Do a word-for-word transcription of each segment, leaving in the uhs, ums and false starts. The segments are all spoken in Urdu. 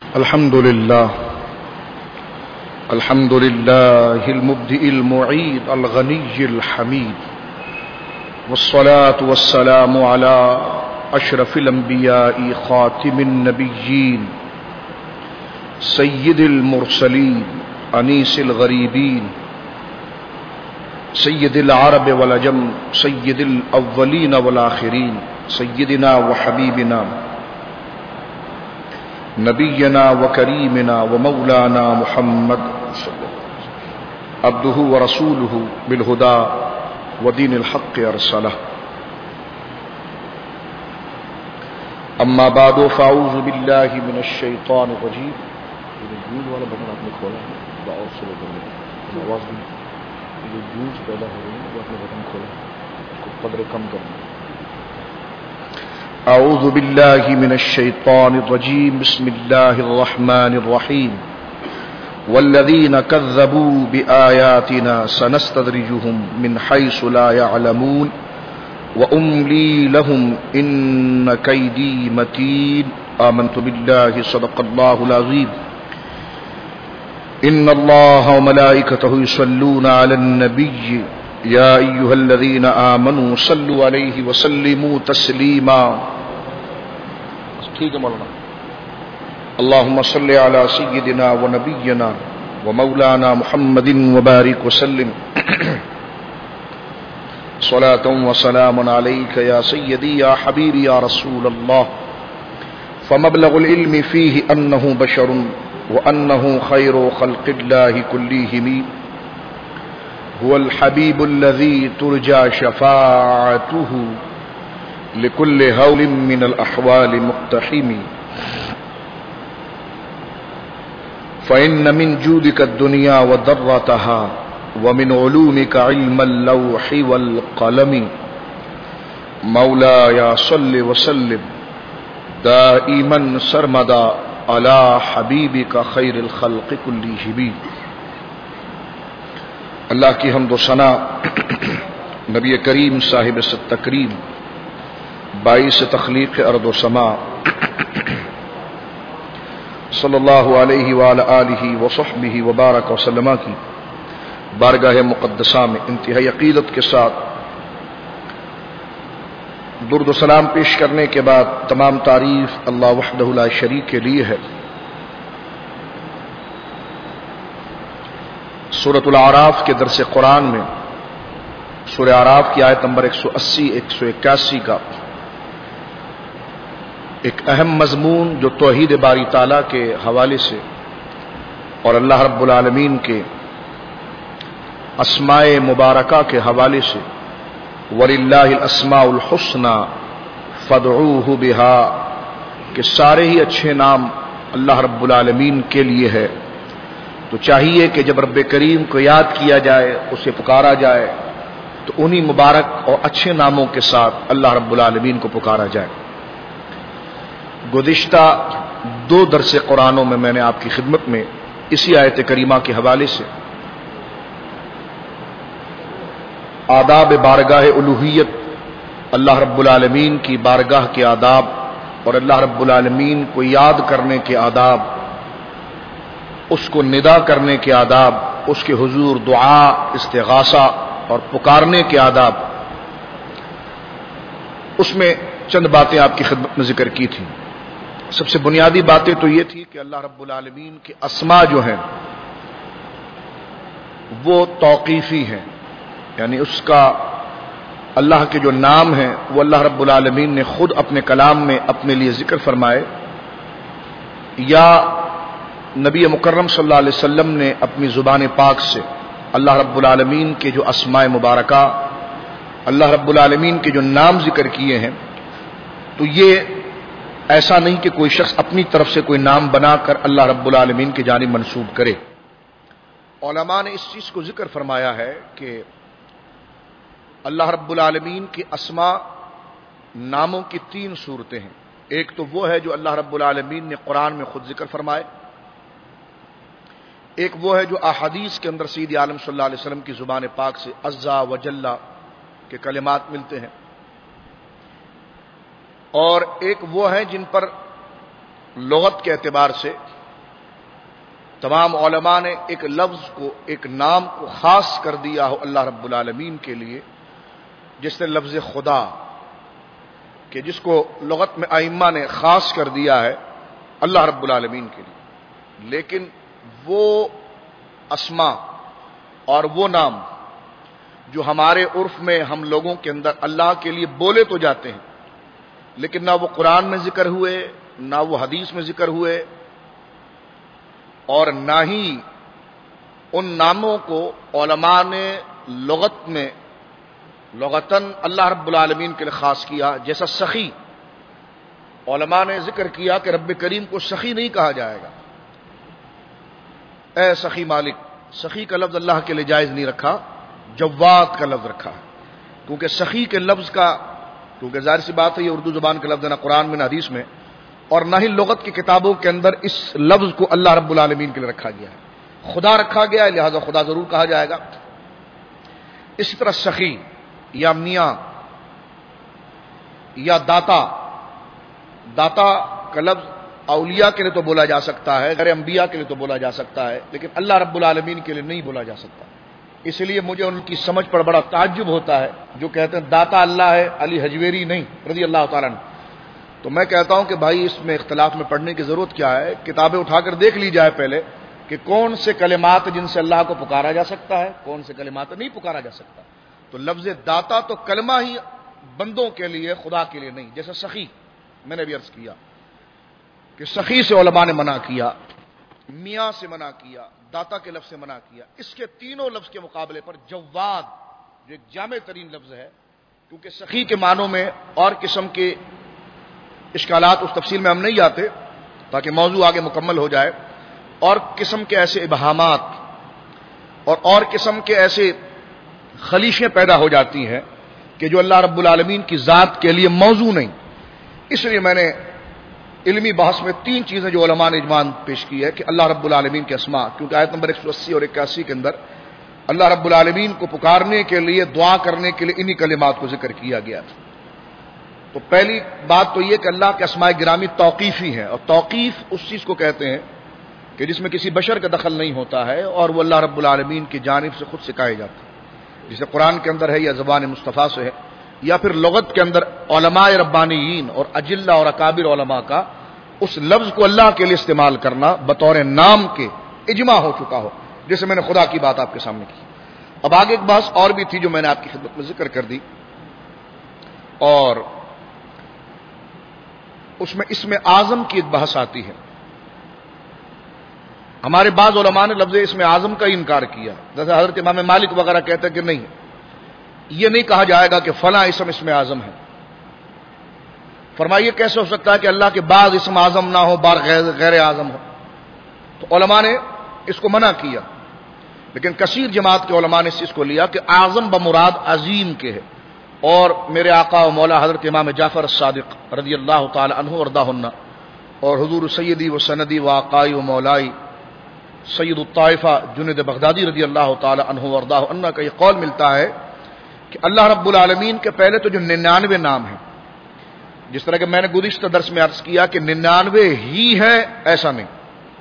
الحمد لله الحمد لله المبدئ المعيد الغني الحميد والصلاة والسلام على أشرف الأنبياء خاتم النبيين سيد المرسلين أنيس الغريبين سيد العرب والعجم سيد الأولين والآخرين سيدنا وحبيبنا نبينا وكريمنا ومولانا محمد عبده ورسوله بالهدى ودين الحق أرسله أما بعد فأعوذ بالله من الشيطان الرجيم أعوذ بالله من الشيطان الرجيم بسم الله الرحمن الرحيم والذين كذبوا بآياتنا سنستدرجهم من حيث لا يعلمون وأملي لهم إن كيدي متين آمنت بالله صدق الله العظيم إن الله وملائكته يصلون على النبي يا أيها الذين آمنوا صلوا عليه وسلموا تسليما ٹھیک ہے مولانا اللهم صل على سيدنا ونبينا ومولانا محمد وبارك وسلم صلاة وسلام عليك يا سيدي يا حبيبي يا رسول الله فمبلغ العلم فيه أنه بشر وأنه خير خلق الله كلهم هو الحبيب الذي ترجى شفاعته لكل هول من الأحوال مقتحم فإن من جودك الدنيا وضرتها ومن علومك علم اللوح والقلم مولاي صل وسلم دائما سرمدا على حبيبك خير الخلق كلهم. اللہ کی حمد و ثنا نبی کریم صاحب ست تکریم باعث تخلیق ارض و سما صلی اللہ علیہ وآلہ آلہ وصحبہ وبارک وسلم کی بارگاہ مقدسہ میں انتہائی عقیدت کے ساتھ درود و سلام پیش کرنے کے بعد تمام تعریف اللہ وحدہ لا شریک کے لیے ہے. سورۃ الاعراف کے درس قرآن میں سورہ اعراف کی آیت نمبر ایک سو اسی ایک سو اکیاسی کا ایک اہم مضمون جو توحید باری تعالیٰ کے حوالے سے اور اللہ رب العالمین کے اسماء مبارکہ کے حوالے سے وَلِلَّهِ الْأَسْمَاءُ الْحُسْنَى فَادْعُوهُ بِهَا کہ سارے ہی اچھے نام اللہ رب العالمین کے لیے ہے. تو چاہیے کہ جب رب کریم کو یاد کیا جائے اسے پکارا جائے تو انہی مبارک اور اچھے ناموں کے ساتھ اللہ رب العالمین کو پکارا جائے. گزشتہ دو درس قرآنوں میں میں نے آپ کی خدمت میں اسی آیت کریمہ کے حوالے سے آداب بارگاہ الوہیت اللہ رب العالمین کی بارگاہ کے آداب اور اللہ رب العالمین کو یاد کرنے کے آداب، اس کو ندا کرنے کے آداب، اس کے حضور دعا استغاثہ اور پکارنے کے آداب، اس میں چند باتیں آپ کی خدمت میں ذکر کی تھیں. سب سے بنیادی باتیں تو یہ تھی کہ اللہ رب العالمین کے اسماء جو ہیں وہ توقیفی ہیں، یعنی اس کا اللہ کے جو نام ہیں وہ اللہ رب العالمین نے خود اپنے کلام میں اپنے لیے ذکر فرمائے یا نبی مکرم صلی اللہ علیہ وسلم نے اپنی زبان پاک سے اللہ رب العالمین کے جو اسماء مبارکہ اللہ رب العالمین کے جو نام ذکر کیے ہیں تو یہ ایسا نہیں کہ کوئی شخص اپنی طرف سے کوئی نام بنا کر اللہ رب العالمین کی جانب منسوب کرے. علماء نے اس چیز کو ذکر فرمایا ہے کہ اللہ رب العالمین کے اسماء ناموں کی تین صورتیں ہیں. ایک تو وہ ہے جو اللہ رب العالمین نے قرآن میں خود ذکر فرمائے، ایک وہ ہے جو احادیث کے اندر سید عالم صلی اللہ علیہ وسلم کی زبان پاک سے عزا و جلا کے کلمات ملتے ہیں، اور ایک وہ ہیں جن پر لغت کے اعتبار سے تمام علماء نے ایک لفظ کو، ایک نام کو خاص کر دیا ہو اللہ رب العالمین کے لیے، جس نے لفظ خدا، کہ جس کو لغت میں ائمہ نے خاص کر دیا ہے اللہ رب العالمین کے لیے، لیکن وہ اسما اور وہ نام جو ہمارے عرف میں ہم لوگوں کے اندر اللہ کے لیے بولے تو جاتے ہیں، لیکن نہ وہ قرآن میں ذکر ہوئے، نہ وہ حدیث میں ذکر ہوئے، اور نہ ہی ان ناموں کو علماء نے لغت میں لغتاً اللہ رب العالمین کے لیے خاص کیا، جیسا سخی علماء نے ذکر کیا کہ رب کریم کو سخی نہیں کہا جائے گا، اے سخی مالک، سخی کا لفظ اللہ کے لیے جائز نہیں رکھا، جواد کا لفظ رکھا ہے، کیونکہ سخی کے لفظ کا، کیونکہ ظاہر سی بات ہے یہ اردو زبان کا لفظ ہے، نہ قرآن میں نہ حدیث میں، اور نہ ہی لغت کی کتابوں کے اندر اس لفظ کو اللہ رب العالمین کے لیے رکھا گیا ہے، خدا رکھا گیا ہے، لہذا خدا ضرور کہا جائے گا۔ اسی طرح سخی یا میاں یا داتا، داتا کا لفظ اولیاء کے لیے تو بولا جا سکتا ہے، غیر انبیاء کے لیے تو بولا جا سکتا ہے، لیکن اللہ رب العالمین کے لیے نہیں بولا جا سکتا۔ اس لیے مجھے ان کی سمجھ پر بڑا تعجب ہوتا ہے جو کہتے ہیں داتا اللہ ہے، علی حجویری نہیں رضی اللہ تعالیٰ عنہ۔ تو میں کہتا ہوں کہ بھائی اس میں اختلاف میں پڑھنے کی ضرورت کیا ہے، کتابیں اٹھا کر دیکھ لی جائے پہلے کہ کون سے کلمات جن سے اللہ کو پکارا جا سکتا ہے، کون سے کلمات نہیں پکارا جا سکتا۔ تو لفظ داتا تو کلمہ ہی بندوں کے لیے، خدا کے لیے نہیں، جیسا سخی میں نے بھی عرض کیا کہ سخی سے علماء نے منع کیا، میاں سے منع کیا، داتا کے لفظ سے منع کیا۔ اس کے تینوں لفظ کے مقابلے پر جواد جو ایک جامع ترین لفظ ہے، کیونکہ سخی کے معنوں میں اور قسم کے اشکالات، اس تفصیل میں ہم نہیں جاتے تاکہ موضوع آگے مکمل ہو جائے، اور قسم کے ایسے ابہامات اور اور قسم کے ایسے خلیشیں پیدا ہو جاتی ہیں کہ جو اللہ رب العالمین کی ذات کے لیے موضوع نہیں۔ اس لیے میں نے علمی بحث میں تین چیزیں جو علماء نے اجماع پیش کی ہے کہ اللہ رب العالمین کے اسماء، کیونکہ آیت نمبر ایک سو اسی اور اکاسی کے اندر اللہ رب العالمین کو پکارنے کے لیے، دعا کرنے کے لیے انہی کلمات کو ذکر کیا گیا تھا۔ تو پہلی بات تو یہ کہ اللہ کے اسماء گرامی توقیفی ہیں، اور توقیف اس چیز کو کہتے ہیں کہ جس میں کسی بشر کا دخل نہیں ہوتا ہے اور وہ اللہ رب العالمین کی جانب سے خود سکھائے جاتے ہیں، جسے قرآن کے اندر ہے یا زبان مصطفیٰ سے ہے، یا پھر لغت کے اندر علماء ربانیین اور اجلہ اور اکابر علماء کا اس لفظ کو اللہ کے لیے استعمال کرنا بطور نام کے اجماع ہو چکا ہو، جیسے میں نے خدا کی بات آپ کے سامنے کی۔ اب آگے ایک بحث اور بھی تھی جو میں نے آپ کی خدمت میں ذکر کر دی، اور اس میں اسم اعظم کی ایک بحث آتی ہے۔ ہمارے بعض علماء نے لفظ اسم اعظم کا انکار کیا، جیسے حضرت امام مالک وغیرہ کہتے ہیں کہ نہیں، یہ نہیں کہا جائے گا کہ فلاں اسم اسم اعظم ہے۔ فرمائیے کیسے ہو سکتا ہے کہ اللہ کے بعض اسم اعظم نہ ہو، بعض غیر اعظم ہو؟ تو علماء نے اس کو منع کیا، لیکن کثیر جماعت کے علماء نے اس چیز کو لیا کہ اعظم بمراد عظیم کے ہے، اور میرے آقا و مولا حضرت امام جعفر الصادق رضی اللہ تعالی عنہ وارضاہ اور حضور سیدی و سندی و آقائی و مولائی سید الطائفہ جنید بغدادی رضی اللہ تعالی عنہ وارضاہ عنہ کا یہ قول ملتا ہے کہ اللہ رب العالمین کے پہلے تو جو ننانوے نام ہیں، جس طرح کہ میں نے گزشتہ درس میں عرض کیا کہ ننانوے ہی ہیں ایسا نہیں،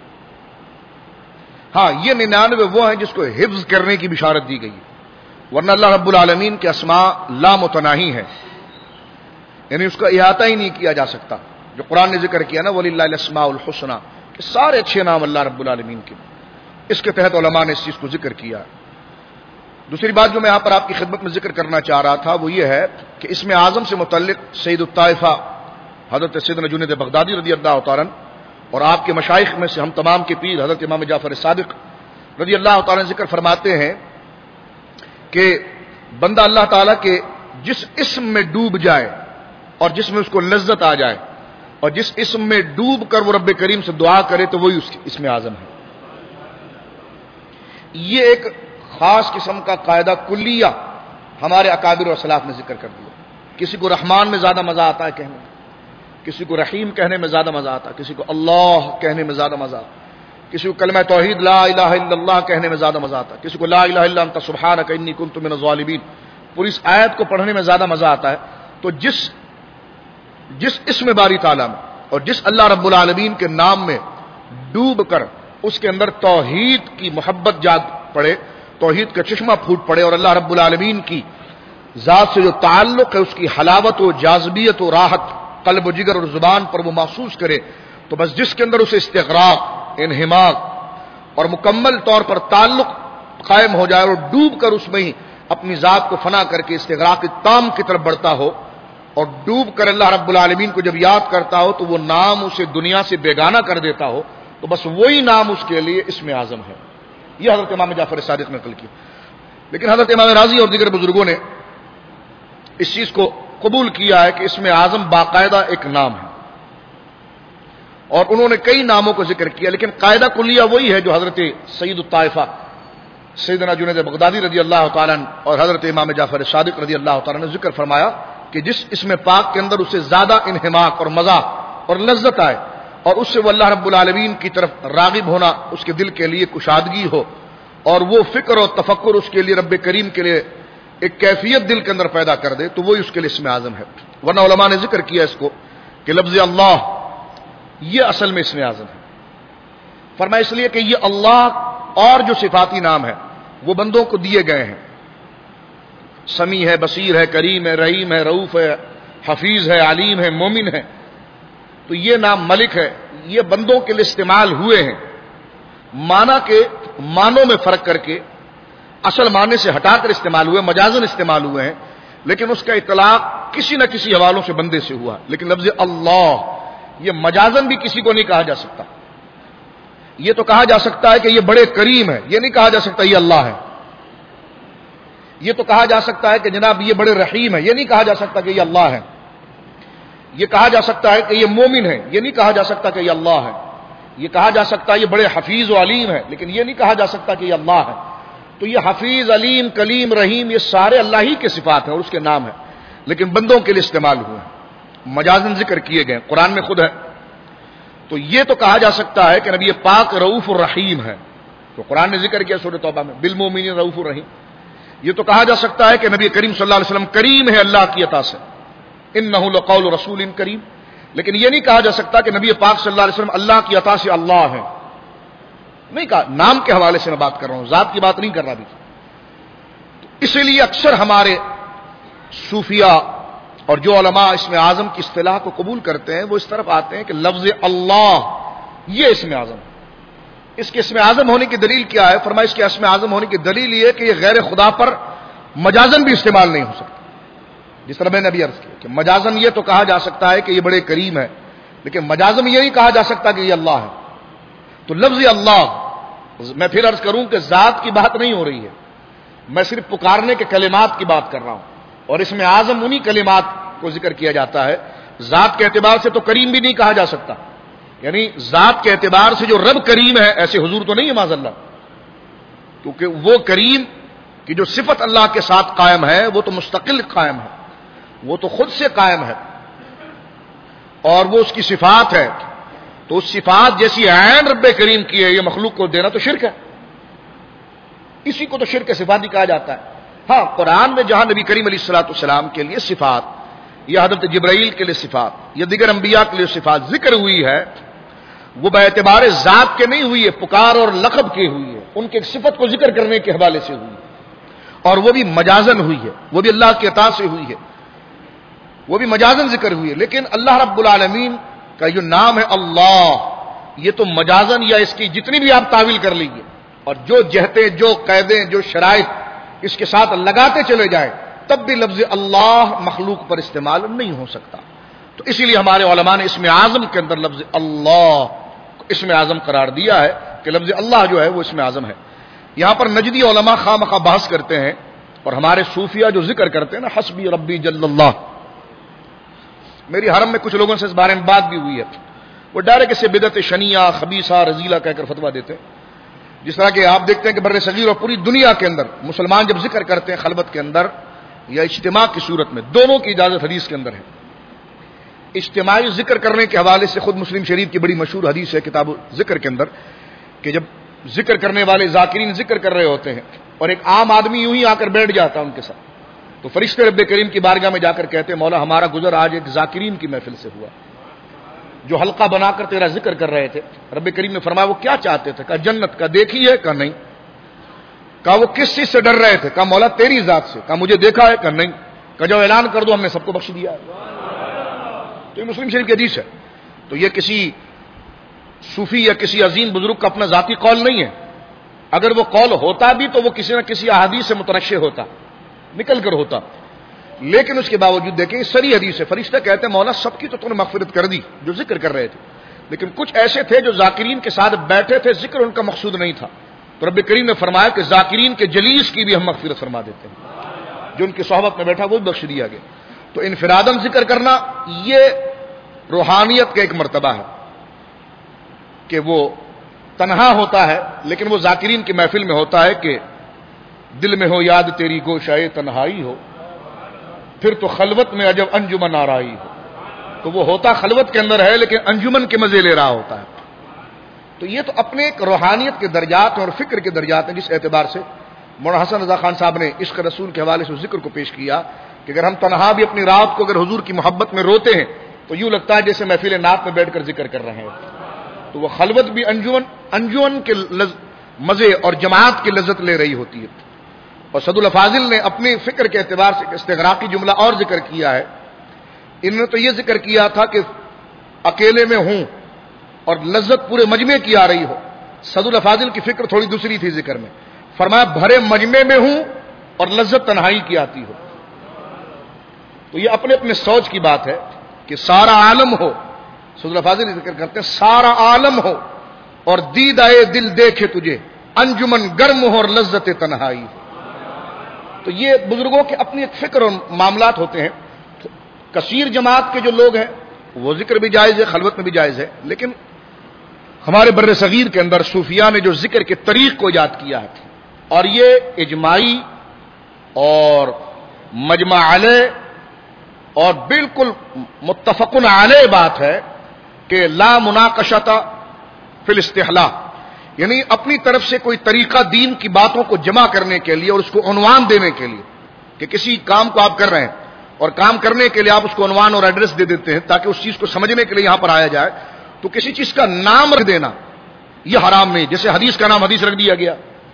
ہاں یہ ننانوے وہ ہیں جس کو حفظ کرنے کی بشارت دی گئی ہے، ورنہ اللہ رب العالمین کے اسماء لا متناہی ہیں، یعنی اس کا احاطہ ہی نہیں کیا جا سکتا، جو قرآن نے ذکر کیا نا وَلِلَّهِ الْأَسْمَاءُ الْحُسْنَى، کہ سارے اچھے نام اللہ رب العالمین کے، اس کے تحت علماء نے اس چیز کو ذکر کیا۔ دوسری بات جو میں یہاں پر آپ کی خدمت میں ذکر کرنا چاہ رہا تھا وہ یہ ہے کہ اسم اعظم سے متعلق سید الطائفہ حضرت سیدنا جنید بغدادی رضی اللہ تعالیٰ عنہ اور آپ کے مشائخ میں سے ہم تمام کے پیر حضرت امام جعفر صادق رضی اللہ تعالیٰ ذکر فرماتے ہیں کہ بندہ اللہ تعالیٰ کے جس اسم میں ڈوب جائے اور جس میں اس کو لذت آ جائے اور جس اسم میں ڈوب کر وہ رب کریم سے دعا کرے تو وہی اس اسم اعظم ہے۔ یہ ایک خاص قسم کا قاعدہ کلیہ ہمارے اکابر اور اسلاف نے ذکر کر دیا۔ کسی کو رحمان میں زیادہ مزہ آتا ہے کہنے میں، کسی کو رحیم کہنے میں زیادہ مزہ آتا ہے، کسی کو اللہ کہنے میں زیادہ مزہ آتا ہے، کسی کو کلمہ توحید لا الہ الا اللہ کہنے میں زیادہ مزہ آتا ہے، کسی کو لا الہ الا انت سبحانک انی کنت من الظالمین پوری اس آیت کو پڑھنے میں زیادہ مزہ آتا ہے۔ تو جس جس اسم باری تعالیٰ میں اور جس اللہ رب العالمین کے نام میں ڈوب کر اس کے اندر توحید کی محبت جاگ پڑے، توحید کا چشمہ پھوٹ پڑے، اور اللہ رب العالمین کی ذات سے جو تعلق ہے اس کی حلاوت و جاذبیت و راحت قلب و جگر اور زبان پر وہ محسوس کرے، تو بس جس کے اندر اسے استغراق، انہماک اور مکمل طور پر تعلق قائم ہو جائے اور ڈوب کر اس میں ہی اپنی ذات کو فنا کر کے استغراق تام کی طرف بڑھتا ہو، اور ڈوب کر اللہ رب العالمین کو جب یاد کرتا ہو تو وہ نام اسے دنیا سے بیگانہ کر دیتا ہو، تو بس وہی نام اس کے لیے اسم اعظم ہے۔ یہ حضرت امام جعفر صادق نے نقل کی۔ لیکن حضرت امام راضی اور دیگر بزرگوں نے اس چیز کو قبول کیا ہے کہ اسم اعظم باقاعدہ ایک نام ہے، اور انہوں نے کئی ناموں کو ذکر کیا، لیکن قاعدہ کلیہ وہی ہے جو حضرت سید الطائفہ سیدنا جنید بغدادی رضی اللہ تعالیٰ عنہ اور حضرت امام جعفر صادق رضی اللہ تعالیٰ نے ذکر فرمایا کہ جس اسم پاک کے اندر اسے زیادہ انہماک اور مزہ اور لذت آئے، اور اس سے وہ اللہ رب العالمین کی طرف راغب ہونا اس کے دل کے لیے کشادگی ہو، اور وہ فکر اور تفکر اس کے لیے رب کریم کے لیے ایک کیفیت دل کے اندر پیدا کر دے، تو وہی اس کے لیے اسم اعظم ہے۔ ورنہ علماء نے ذکر کیا اس کو کہ لفظ اللہ یہ اصل میں اسم اعظم ہے۔ فرمایا اس لیے کہ یہ اللہ اور جو صفاتی نام ہے وہ بندوں کو دیے گئے ہیں، سمیع ہے، بصیر ہے، کریم ہے، رحیم ہے، رؤوف ہے، حفیظ ہے، علیم ہے، مومن ہے، تو یہ نام ملک ہے، یہ بندوں کے لیے استعمال ہوئے ہیں، معنی کے معنوں میں فرق کر کے اصل معنی سے ہٹا کر استعمال ہوئے، مجازن استعمال ہوئے ہیں، لیکن اس کا اطلاق کسی نہ کسی حوالوں سے بندے سے ہوا۔ لیکن لفظ اللہ یہ مجازن بھی کسی کو نہیں کہا جا سکتا۔ یہ تو کہا جا سکتا ہے کہ یہ بڑے کریم ہے، یہ نہیں کہا جا سکتا یہ اللہ ہے۔ یہ تو کہا جا سکتا ہے کہ جناب یہ بڑے رحیم ہے، یہ نہیں کہا جا سکتا کہ یہ اللہ ہے۔ یہ کہا جا سکتا ہے کہ یہ مومن ہے، یہ نہیں کہا جا سکتا کہ یہ اللہ ہے۔ یہ کہا جا سکتا ہے یہ بڑے حفیظ و علیم ہے، لیکن یہ نہیں کہا جا سکتا کہ یہ اللہ ہے۔ تو یہ حفیظ، علیم، کلیم، رحیم یہ سارے اللہ ہی کے صفات ہیں اور اس کے نام ہیں، لیکن بندوں کے لیے استعمال ہوئے ہیں، مجازن ذکر کیے گئے، قرآن میں خود ہے۔ تو یہ تو کہا جا سکتا ہے کہ نبی پاک رؤوف الرحیم ہے، تو قرآن نے ذکر کیا سورۃ توبہ میں بالمؤمنین رؤوف الرحیم۔ یہ تو کہا جا سکتا ہے کہ نبی کریم صلی اللہ علیہ وسلم کریم ہے اللہ کی عطا سے، انہ لقول رسول کریم، لیکن یہ نہیں کہا جا سکتا کہ نبی پاک صلی اللہ علیہ وسلم اللہ کی عطا سے اللہ ہے، نہیں کہا۔ نام کے حوالے سے میں بات کر رہا ہوں، ذات کی بات نہیں کر رہا بھی۔ اسی لیے اکثر ہمارے صوفیہ اور جو علماء اسم اعظم کی اصطلاح کو قبول کرتے ہیں وہ اس طرف آتے ہیں کہ لفظ اللہ یہ اسم اعظم ہے۔ اس کے اسم اعظم ہونے کی دلیل کیا ہے؟ فرمایا اس کے اسم اعظم ہونے کی دلیل یہ کہ یہ غیر خدا پر مجازن بھی استعمال نہیں ہو سکتا، جس طرح میں نے ابھی عرض کیا کہ مجازن یہ تو کہا جا سکتا ہے کہ یہ بڑے کریم ہے، لیکن مجازن یہ نہیں کہا جا سکتا کہ یہ اللہ ہے۔ تو لفظ اللہ، میں پھر عرض کروں کہ ذات کی بات نہیں ہو رہی ہے، میں صرف پکارنے کے کلمات کی بات کر رہا ہوں، اور اس میں اعظم انہی کلمات کو ذکر کیا جاتا ہے۔ ذات کے اعتبار سے تو کریم بھی نہیں کہا جا سکتا، یعنی ذات کے اعتبار سے جو رب کریم ہے ایسے حضور تو نہیں ہے معاذ اللہ، کیونکہ وہ کریم کی جو صفت اللہ کے ساتھ قائم ہے وہ تو مستقل قائم ہے، وہ تو خود سے قائم ہے، اور وہ اس کی صفات ہے، تو اس صفات جیسی عین رب کریم کی ہے، یہ مخلوق کو دینا تو شرک ہے، اسی کو تو شرک صفاتی کہا جاتا ہے۔ ہاں قرآن میں جہاں نبی کریم علیہ الصلوۃ والسلام کے لیے صفات یا حضرت جبرائیل کے لیے صفات یا دیگر انبیاء کے لیے صفات ذکر ہوئی ہے وہ باعتبار ذات کے نہیں ہوئی ہے، پکار اور لقب کی ہوئی ہے، ان کے صفت کو ذکر کرنے کے حوالے سے ہوئی ہے، اور وہ بھی مجازن ہوئی ہے، وہ بھی اللہ کی عطا سے ہوئی ہے، وہ بھی مجازن ذکر ہوئی ہے۔ لیکن اللہ رب العالمین کا جو نام ہے اللہ، یہ تو مجازن یا اس کی جتنی بھی آپ تعویل کر لیجیے اور جو جہتیں، جو قیدیں، جو شرائط اس کے ساتھ لگاتے چلے جائیں، تب بھی لفظ اللہ مخلوق پر استعمال نہیں ہو سکتا۔ تو اسی لیے ہمارے علماء نے اسم اعظم کے اندر لفظ اللہ اسم اعظم قرار دیا ہے کہ لفظ اللہ جو ہے وہ اسم اعظم ہے۔ یہاں پر نجدی علماء خواہ مخواہ بحث کرتے ہیں، اور ہمارے صوفیہ جو ذکر کرتے ہیں نا حسبی ربی جل اللہ، میری حرم میں کچھ لوگوں سے اس بارے میں بات بھی ہوئی ہے، وہ ڈائریکٹ اسے بدعت شنیعہ خبیثہ رذیلہ کہہ کر فتویٰ دیتے ہیں۔ جس طرح کہ آپ دیکھتے ہیں کہ بر صغیر اور پوری دنیا کے اندر مسلمان جب ذکر کرتے ہیں خلوت کے اندر یا اجتماع کی صورت میں، دونوں کی اجازت حدیث کے اندر ہے۔ اجتماعی ذکر کرنے کے حوالے سے خود مسلم شریف کی بڑی مشہور حدیث ہے کتاب ذکر کے اندر کہ جب ذکر کرنے والے ذاکرین ذکر کر رہے ہوتے ہیں اور ایک عام آدمی یوں ہی آ کر بیٹھ جاتا ہے ان کے ساتھ، تو فرشتے رب کریم کی بارگاہ میں جا کر کہتے ہیں مولا ہمارا گزر آج ایک ذاکرین کی محفل سے ہوا، جو حلقہ بنا کر تیرا ذکر کر رہے تھے، رب کریم نے فرمایا وہ کیا چاہتے تھے؟ کہا جنت کا، دیکھی ہے؟ کہا نہیں۔ کہا وہ کس چیز سے ڈر رہے تھے؟ کہا مولا تیری ذات سے۔ کہا مجھے دیکھا ہے؟ کہا نہیں۔ کہا جاؤ اعلان کر دو ہم نے سب کو بخش دیا ہے۔ تو یہ مسلم شریف کی حدیث ہے۔ تو یہ کسی صوفی یا کسی عظیم بزرگ کا اپنا ذاتی قول نہیں ہے، اگر وہ قول ہوتا بھی تو وہ کسی نہ کسی احادیث سے مترشح ہوتا، نکل کر ہوتا، لیکن اس کے باوجود دیکھیں سری حدیث ہے، فرشتہ کہتے ہیں مولا سب کی تو تم نے مغفرت کر دی جو ذکر کر رہے تھے، لیکن کچھ ایسے تھے جو ذاکرین کے ساتھ بیٹھے تھے، ذکر ان کا مقصود نہیں تھا، تو رب کریم نے فرمایا کہ ذاکرین کے جلیس کی بھی ہم مغفرت فرما دیتے ہیں، جو ان کی صحبت میں بیٹھا وہ بھی بخش دیا گیا۔ تو انفراداً ذکر کرنا یہ روحانیت کا ایک مرتبہ ہے کہ وہ تنہا ہوتا ہے، لیکن وہ ذاکرین کی محفل میں ہوتا ہے کہ دل میں ہو یاد تیری گوشائے تنہائی ہو، پھر تو خلوت میں عجب انجمن آرائی ہو۔ تو وہ ہوتا خلوت کے اندر ہے لیکن انجمن کے مزے لے رہا ہوتا ہے۔ تو یہ تو اپنے ایک روحانیت کے درجات ہیں اور فکر کے درجات ہیں، جس اعتبار سے مولانا حسن رضا خان صاحب نے عشق رسول کے حوالے سے ذکر کو پیش کیا کہ اگر ہم تنہا بھی اپنی رات کو اگر حضور کی محبت میں روتے ہیں تو یوں لگتا ہے جیسے محفل نعت میں بیٹھ کر ذکر کر رہے ہیں۔ تو وہ خلوت بھی انجمن انجمن کے لز... مزے اور جماعت کی لذت لے رہی ہوتی ہے۔ اور سعد الفاضل نے اپنی فکر کے اعتبار سے استغراقی جملہ اور ذکر کیا ہے، انہوں نے تو یہ ذکر کیا تھا کہ اکیلے میں ہوں اور لذت پورے مجمع کی آ رہی ہو، سعد الفاضل کی فکر تھوڑی دوسری تھی ذکر میں، فرمایا بھرے مجمع میں ہوں اور لذت تنہائی کی آتی ہو۔ تو یہ اپنے اپنے سوچ کی بات ہے کہ سارا عالم ہو، سعد الفاضل ذکر کرتے ہیں سارا عالم ہو اور دید آئے دل دیکھے تجھے، انجمن گرم ہو اور لذت تنہائی ہو۔ تو یہ بزرگوں کے اپنی ایک فکر اور معاملات ہوتے ہیں۔ کثیر جماعت کے جو لوگ ہیں وہ ذکر بھی جائز ہے، خلوت میں بھی جائز ہے، لیکن ہمارے بر صغیر کے اندر صوفیاء نے جو ذکر کے طریق کو یاد کیا ہے، اور یہ اجماعی اور مجمع علیہ اور بالکل متفق علیہ بات ہے کہ لا مناقشۃ فی الاستحلاء، یعنی اپنی طرف سے کوئی طریقہ دین کی باتوں کو جمع کرنے کے لیے اور اس کو عنوان دینے کے لیے کہ کسی کام کو آپ کر رہے ہیں اور کام کرنے کے لیے آپ اس کو عنوان اور ایڈریس دے دیتے ہیں تاکہ اس چیز کو سمجھنے کے لیے یہاں پر آیا جائے، تو کسی چیز کا نام رکھ دینا یہ حرام نہیں، جیسے حدیث کا نام حدیث رکھ دیا گیا،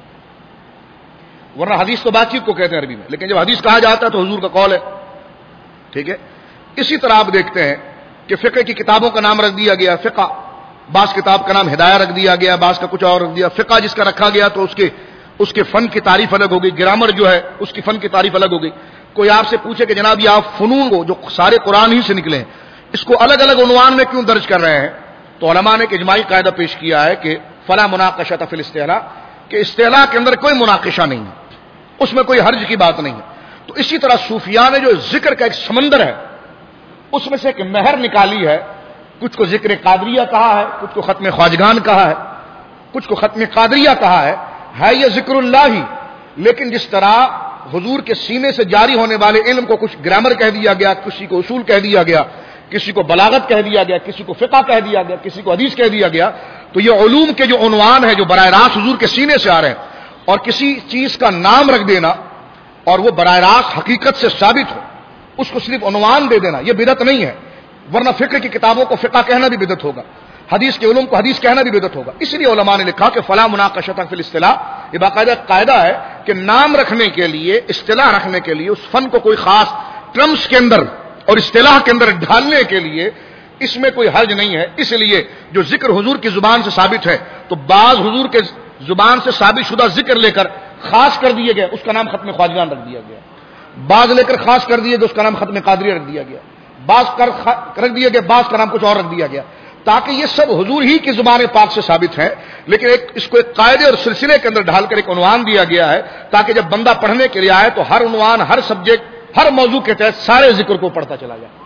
ورنہ حدیث تو بات چیت کو کہتے ہیں عربی میں، لیکن جب حدیث کہا جاتا ہے تو حضور کا قول ہے، ٹھیک ہے۔ اسی طرح آپ دیکھتے ہیں کہ فقہ کی کتابوں کا نام رکھ دیا گیا فقہ، بعض کتاب کا نام ہدایہ رکھ دیا گیا، بعض کا کچھ اور رکھ دیا۔ فقہ جس کا رکھا گیا تو اس کے اس کے فن کی تعریف الگ ہوگی، گرامر جو ہے اس کی فن کی تعریف الگ ہوگی۔ کوئی آپ سے پوچھے کہ جناب یہ آپ فنون کو جو سارے قرآن ہی سے نکلے ہیں اس کو الگ الگ عنوان میں کیوں درج کر رہے ہیں، تو علماء نے ایک اجماعی قاعدہ پیش کیا ہے کہ فلا مناقشۃ فی الاستحلاء، کہ استحلاء کے اندر کوئی مناقشہ نہیں ہے، اس میں کوئی حرج کی بات نہیں ہے۔ تو اسی طرح صوفیاء نے جو ذکر کا ایک سمندر ہے اس میں سے ایک مہر نکالی ہے، کچھ کو ذکر قادریہ کہا ہے، کچھ کو ختم خواجگان کہا ہے، کچھ کو ختم قادریہ کہا ہے، ہے یہ ذکر اللہ ہی، لیکن جس طرح حضور کے سینے سے جاری ہونے والے علم کو کچھ گرامر کہہ دیا گیا، کسی کو اصول کہہ دیا گیا، کسی کو بلاغت کہہ دیا گیا، کسی کو فقہ کہہ دیا گیا، کسی کو حدیث کہہ دیا گیا، تو یہ علوم کے جو عنوان ہے جو براہ راست حضور کے سینے سے آ رہے ہیں، اور کسی چیز کا نام رکھ دینا اور وہ براہ راست حقیقت سے ثابت ہو اس کو صرف عنوان دے دینا یہ بدعت نہیں ہے، ورنہ فقہ کی کتابوں کو فقہ کہنا بھی بدعت ہوگا، حدیث کے علوم کو حدیث کہنا بھی بدعت ہوگا۔ اس لیے علماء نے لکھا کہ فلا مناقشۃ فی الاصطلاح، یہ باقاعدہ قاعدہ ہے کہ نام رکھنے کے لیے، اصطلاح رکھنے کے لیے، اس فن کو کوئی خاص ٹرمز کے اندر اور اصطلاح کے اندر ڈھالنے کے لیے اس میں کوئی حرج نہیں ہے۔ اس لیے جو ذکر حضور کی زبان سے ثابت ہے تو بعض حضور کے زبان سے ثابت شدہ ذکر لے کر خاص کر دیے گئے، اس کا نام ختم خواجگان رکھ دیا گیا، بعض لے کر خاص کر دیے گئے، اس کا نام ختم قادریہ رکھ دیا گیا، بعض کر رکھ دیا گیا، بعض کا نام کچھ اور رکھ دیا گیا، تاکہ یہ سب حضور ہی کی زبان پاک سے ثابت ہیں، لیکن ایک اس کو ایک قاعدے اور سلسلے کے اندر ڈھال کر ایک عنوان دیا گیا ہے تاکہ جب بندہ پڑھنے کے لیے آئے تو ہر عنوان، ہر سبجیکٹ، ہر موضوع کے تحت سارے ذکر کو پڑھتا چلا جائے۔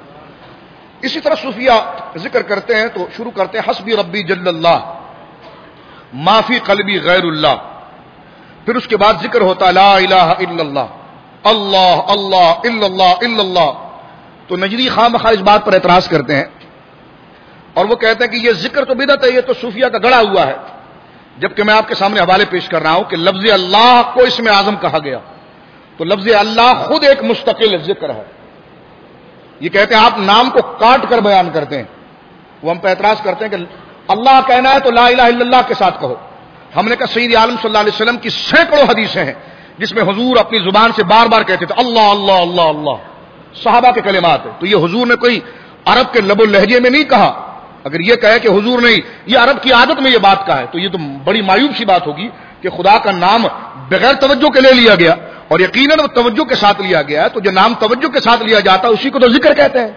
اسی طرح صوفیہ ذکر کرتے ہیں تو شروع کرتے ہیں حسبی ربی جل اللہ ما فی قلبی غیر اللہ، پھر اس کے بعد ذکر ہوتا لا الہ الا اللہ، اللہ اللہ الا اللہ الا اللہ۔ تو نجری خواہ مخواہ اس بات پر اعتراض کرتے ہیں اور وہ کہتے ہیں کہ یہ ذکر تو بدعت ہے، یہ تو صوفیہ کا گڑا ہوا ہے، جبکہ میں آپ کے سامنے حوالے پیش کر رہا ہوں کہ لفظ اللہ کو اس میں اعظم کہا گیا، تو لفظ اللہ خود ایک مستقل ذکر ہے۔ یہ کہتے ہیں آپ نام کو کاٹ کر بیان کرتے ہیں، وہ ہم پہ اعتراض کرتے ہیں کہ اللہ کہنا ہے تو لا الہ الا اللہ کے ساتھ کہو. ہم نے کہا سید عالم صلی اللہ علیہ وسلم کی سینکڑوں حدیثیں ہیں جس میں حضور اپنی زبان سے بار بار کہتے تھے اللہ اللہ اللہ اللہ. صحابہ کے کلمات ہیں. تو یہ حضور نے کوئی عرب کے لب و لہجے میں نہیں کہا. اگر یہ کہے کہ حضور نے یہ عرب کی عادت میں یہ بات کہا ہے تو یہ تو بڑی مایوب سی بات ہوگی کہ خدا کا نام بغیر توجہ کے لے لیا گیا, اور یقیناً وہ توجہ کے ساتھ لیا گیا ہے. تو جو نام توجہ کے ساتھ لیا جاتا ہے اسی کو تو ذکر کہتے ہیں.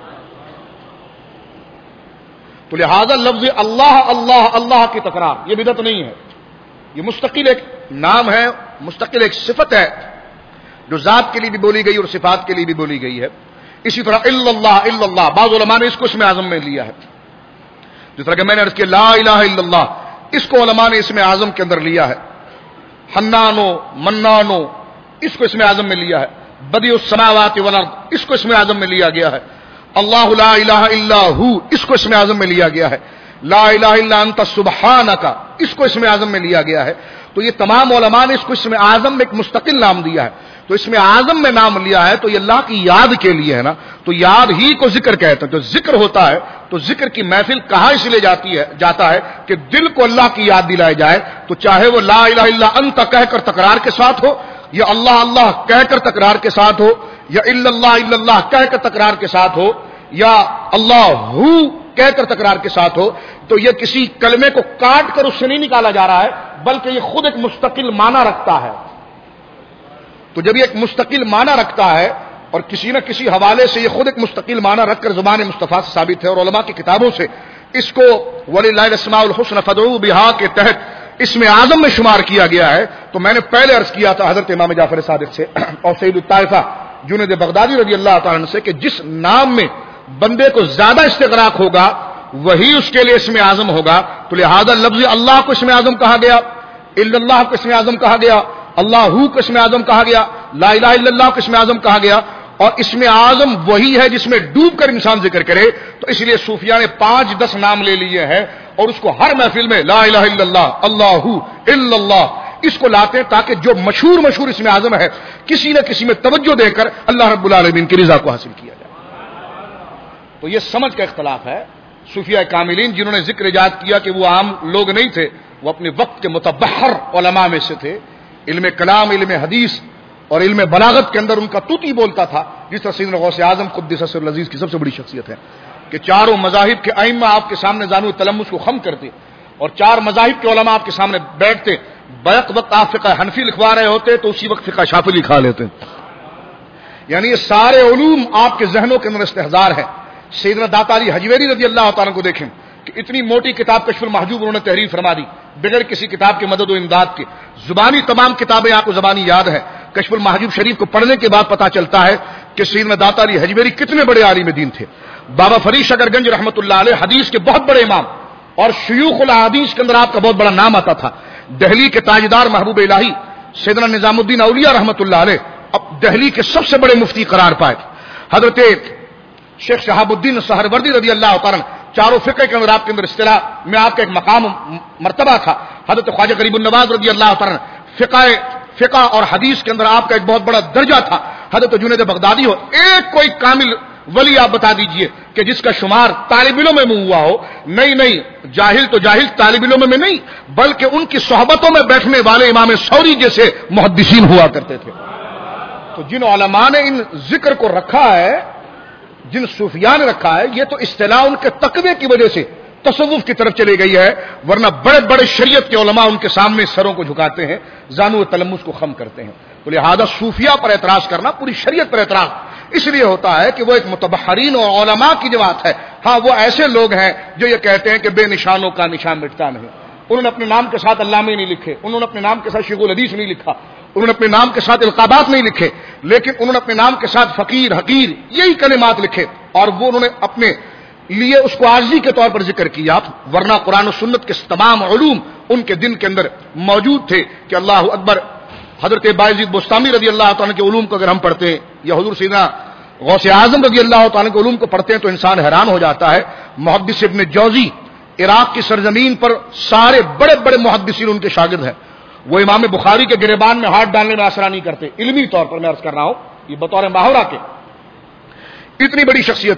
تو لہذا لفظ اللہ اللہ اللہ کی تکرار یہ بدعت نہیں ہے. یہ مستقل ایک نام ہے, مستقل ایک صفت ہے جو ذات کے لیے بھی بولی گئی اور صفات کے لیے بھی بولی گئی ہے. اسی طرح الا اللہ الا اللہ بعض علماء نے اس کو اسم اعظم میں لیا ہے. جس طرح کہ میں نے عرض کیا لا الہ الا اللہ اس کو علماء نے اسم اعظم کے اندر لیا ہے. حنانو منانو اس کو اسم اعظم میں لیا ہے. بدیع السماوات والارض اس کو اسم اعظم میں لیا گیا ہے. اللہ لا الہ الا ہو اس کو اسم اعظم میں لیا گیا ہے. لا الہ الا انت سبحانک اس کو اسم اعظم میں لیا گیا ہے. تو یہ تمام علماء نے اس کو اسم اعظم میں ایک مستقل نام دیا ہے. تو اس میں اعظم میں نام لیا ہے تو یہ اللہ کی یاد کے لیے ہے نا, تو یاد ہی کو ذکر کہتے ہیں. جو ذکر ہوتا ہے تو ذکر کی محفل کہاں اس لیے جاتی ہے جاتا ہے کہ دل کو اللہ کی یاد دلائی جائے. تو چاہے وہ لا الہ الا انت کہہ کر تکرار کے ساتھ ہو, یا اللہ اللہ کہہ کر تکرار کے ساتھ ہو, یا الا اللہ الا اللہ کہہ کر تکرار کے ساتھ ہو, یا اللہ ہو کہہ کر تکرار کے ساتھ ہو, تو یہ کسی کلمے کو کاٹ کر اس سے نہیں نکالا جا رہا ہے بلکہ یہ خود ایک مستقل معنی رکھتا ہے. تو جب یہ ایک مستقل معنی رکھتا ہے اور کسی نہ کسی حوالے سے یہ خود ایک مستقل معنی رکھ کر زبان مصطفیٰ سے ثابت ہے اور علماء کی کتابوں سے اس کو وَلِلَّهِ الْأَسْمَاءُ الْحُسْنَى فَادْعُوهُ بِهَا کے تحت اس میں اعظم میں شمار کیا گیا ہے. تو میں نے پہلے عرض کیا تھا حضرت امام جعفر صادق سے اور سید الطائفہ جنید بغدادی رضی اللہ تعالیٰ عنہ سے کہ جس نام میں بندے کو زیادہ استغراق ہوگا وہی اس کے لیے اسم اعظم ہوگا. تو لہذا لفظ اللہ کو اسم اعظم کہا گیا, الا اللہ کو اسم اعظم کہا گیا, اللہ کو اسم اعظم کہا گیا, لا الہ الا اللہ کو اسم اعظم کہا گیا. اور اسم اعظم وہی ہے جس میں ڈوب کر انسان ذکر کرے. تو اس لیے صوفیہ نے پانچ دس نام لے لیے ہیں اور اس کو ہر محفل میں لا الہ الا اللہ اللہ الا اللہ اس کو لاتے ہیں تاکہ جو مشہور مشہور اسم اعظم ہے کسی نہ کسی میں توجہ دے کر اللہ رب العالمین کی رضا کو حاصل کیا جائے. تو یہ سمجھ کا اختلاف ہے. صوفیہ کاملین جنہوں نے ذکر ایجاد کیا کہ وہ عام لوگ نہیں تھے, وہ اپنے وقت کے متبحر علماء میں سے تھے. علم کلام, علم حدیث اور علم بلاغت کے اندر ان کا توتی بولتا تھا. جس طرح سیدنا غوث اعظم قدس سر العزیز کی سب سے بڑی شخصیت ہے کہ چاروں مذاہب کے ائمہ آپ کے سامنے زانو تلمس کو خم کرتے اور چار مذاہب کے علماء آپ کے سامنے بیٹھتے. بیک وقت آپ فقہ حنفی لکھوا رہے ہوتے تو اسی وقت فقہ شافعی لکھا لیتے. یعنی یہ سارے علوم آپ کے ذہنوں کے اندر استحضار ہے. سیدنا داتا علی حجویری رضی اللہ تعالیٰ کو دیکھیں کہ اتنی موٹی کتاب کشف المحجوب انہوں نے تحریر فرما دی بغیر کسی کتاب کے مدد و امداد کے. زبانی تمام کتابیں آپ کو زبانی یاد ہے. کشف المحجوب شریف کو پڑھنے کے بعد پتا چلتا ہے کہ سیدنا داتا علی حجویری کتنے بڑے عالم دین تھے. بابا فرید شکر گنج رحمۃ اللہ علیہ حدیث کے بہت بڑے امام اور شیوخ الحدیث کے اندر آپ کا بہت بڑا نام آتا تھا. دہلی کے تاجدار محبوب الہی سیدنا نظام الدین اولیاء رحمۃ اللہ علیہ اب دہلی کے سب سے بڑے مفتی قرار پائے. حضرت شیخ شہاب الدین سہروردی رضی اللہ تعالیٰ چاروں فقہ کے اندر آپ کے اندر اصطلاح میں آپ کا ایک مقام مرتبہ تھا. حضرت خواجہ غریب النواز رضی اللہ تعالیٰ فقہ فقہ اور حدیث کے اندر آپ کا ایک بہت بڑا درجہ تھا. حضرت جنید بغدادی ہو, ایک کوئی کامل ولی آپ بتا دیجئے کہ جس کا شمار طالب علموں میں ہوا ہو. نہیں نہیں, جاہل تو جاہل طالب علموں میں نہیں بلکہ ان کی صحبتوں میں بیٹھنے والے امام سوری جیسے محدثین ہوا کرتے تھے. تو جن علماء نے ان ذکر کو رکھا ہے, جن صوفیاء نے رکھا ہے, یہ تو اصطلاح ان کے تقوی کی وجہ سے تصوف کی طرف چلے گئی ہے, ورنہ بڑے بڑے شریعت کے علماء ان کے سامنے سروں کو جھکاتے ہیں, زانو تلمس کو خم کرتے ہیں. تو لہذا صوفیاء پر اعتراض کرنا پوری شریعت پر اعتراض اس لیے ہوتا ہے کہ وہ ایک متبحرین اور علماء کی جماعت ہے. ہاں وہ ایسے لوگ ہیں جو یہ کہتے ہیں کہ بے نشانوں کا نشان مٹتا نہیں. انہوں نے اپنے نام کے ساتھ علامہ نہیں لکھے, انہوں نے اپنے نام کے ساتھ شیخ الحدیث نہیں لکھا, انہوں نے اپنے نام کے ساتھ القابات نہیں لکھے, لیکن انہوں نے اپنے نام کے ساتھ فقیر حقیر یہی کلمات لکھے اور وہ انہوں نے اپنے لیے اس کو عارضی کے طور پر ذکر کیا. ورنہ قرآن و سنت کے تمام علوم ان کے دن کے اندر موجود تھے کہ اللہ اکبر. حضرت بایزید بستامی رضی اللہ تعالیٰ کے علوم کو اگر ہم پڑھتے ہیں یا حضور سیدنا غوث اعظم رضی اللہ تعالیٰ کے علوم کو پڑھتے ہیں تو انسان حیران ہو جاتا ہے. محدث ابن جوزی عراق کی سرزمین پر سارے بڑے بڑے محدثین ان کے شاگرد ہیں. وہ امام بخاری کے گریبان میں ہاتھ ڈالنے میں آسرا نہیں کرتے. علمی طور پر میں عرض کر رہا ہوں, یہ بطور محاورہ کے اتنی بڑی شخصیت ہے,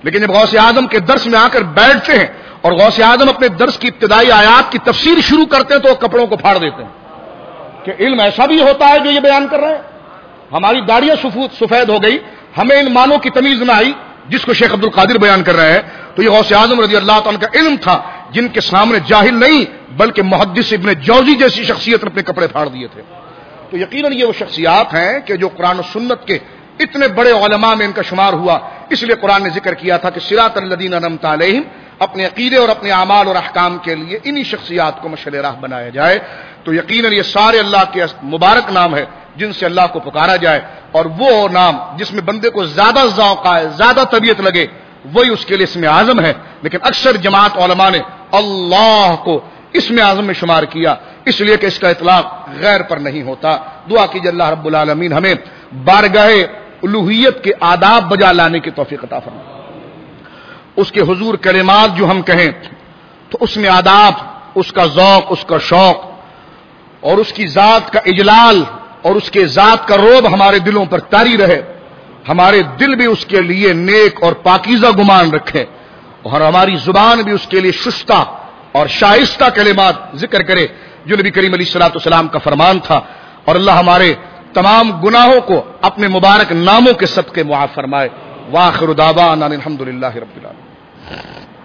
لیکن جب غوث اعظم کے درس میں آ کر بیٹھتے ہیں اور غوث اعظم اپنے درس کی ابتدائی آیات کی تفسیر شروع کرتے ہیں تو وہ کپڑوں کو پھاڑ دیتے ہیں کہ علم ایسا بھی ہوتا ہے جو یہ بیان کر رہے ہیں. ہماری داڑیاں سفید ہو گئی, ہمیں ان معنوں کی تمیز نہ آئی جس کو شیخ عبد القادر بیان کر رہے ہیں. تو یہ غوث اعظم رضی اللہ تعالیٰ کا علم تھا جن کے سامنے جاہل نہیں بلکہ محدث ابن جوزی جیسی شخصیت نے اپنے کپڑے پھاڑ دیے تھے. تو یقیناً یہ وہ شخصیات ہیں کہ جو قرآن و سنت کے اتنے بڑے علماء میں ان کا شمار ہوا. اس لیے قرآن نے ذکر کیا تھا کہ صراط الذین انعمت علیہم, اپنے عقیدے اور اپنے اعمال اور احکام کے لیے انہی شخصیات کو مشعل راہ بنایا جائے. تو یقیناً یہ سارے اللہ کے مبارک نام ہے جن سے اللہ کو پکارا جائے, اور وہ نام جس میں بندے کو زیادہ ذوق آئے, زیادہ طبیعت لگے, وہی اس کے لیے اسم اعظم ہے. لیکن اکثر جماعت علماء نے اللہ کو اسم اعظم میں شمار کیا, اس لیے کہ اس کا اطلاق غیر پر نہیں ہوتا. دعا کیجیے اللہ رب العالمین ہمیں بارگاہ الوہیت کے آداب بجا لانے کی توفیق عطا فرمائے. اس کے حضور کلمات جو ہم کہیں تو اس میں آداب, اس کا ذوق, اس کا شوق اور اس کی ذات کا اجلال اور اس کے ذات کا روب ہمارے دلوں پر طاری رہے. ہمارے دل بھی اس کے لیے نیک اور پاکیزہ گمان رکھے, اور ہماری زبان بھی اس کے لیے شستہ اور شائستہ کلمات ذکر کرے جو نبی کریم علیہ الصلوۃ والسلام کا فرمان تھا. اور اللہ ہمارے تمام گناہوں کو اپنے مبارک ناموں کے صدقے معاف فرمائے. وآخر دعوانا الحمدللہ رب العالمین.